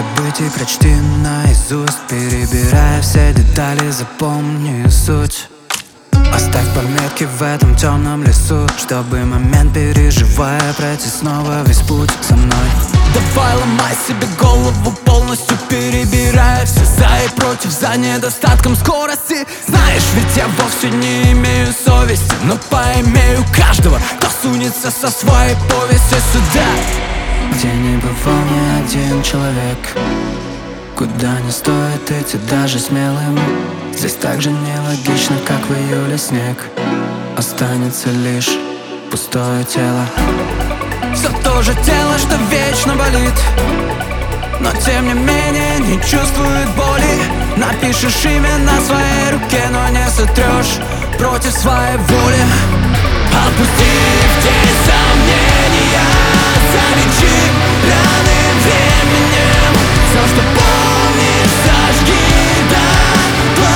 событий прочти наизусть, перебирая все детали, запомни суть. Оставь пометки в этом темном лесу, чтобы момент, переживая, пройти снова весь путь со мной. Давай ломай себе голову, полностью перебирая все за и против, за недостатком скорости. Знаешь, ведь я вовсе не имею совести, но поимею каждого, кто сунется со своей повестью сюда, где не бывал ни один человек, куда не стоит идти даже смелым. Здесь так же нелогично, как в июле снег. Останется лишь пустое тело. все то же тело, что вечно болит, но тем не менее не чувствует боли. Напишешь имя на своей руке, но не сотрешь против своей воли. Отпустив тень сомнения, залечи раны временем. Все, что помнишь, сожги дотла.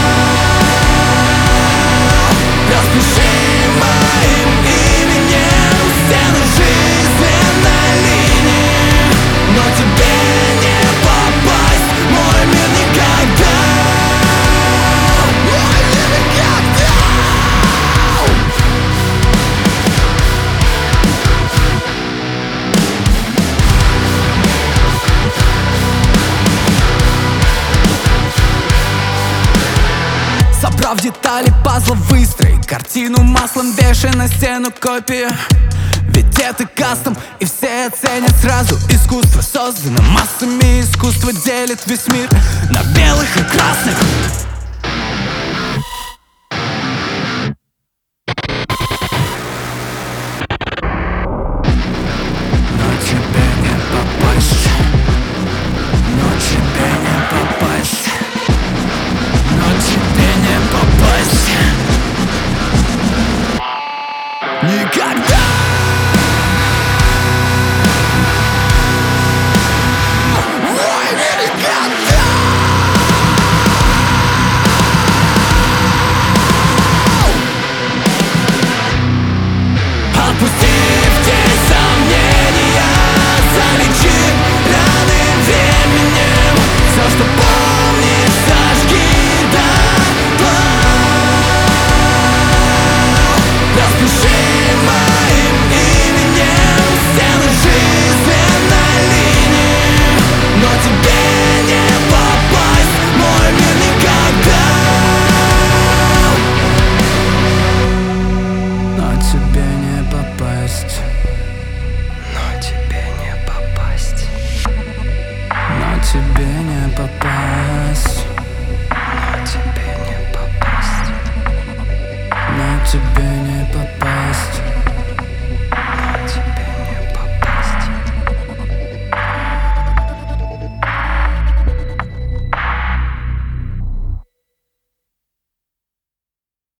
Распиши моим именем стену жизненной линии, но тебе не попасть в мой мир никогда. Мой мир никогда. Собрав детали пазла, выстроить картину маслом, вешай на стену копию. Ведь это кастом, и все оценят сразу. Искусство создано массами, искусство делит весь мир на белых и красных.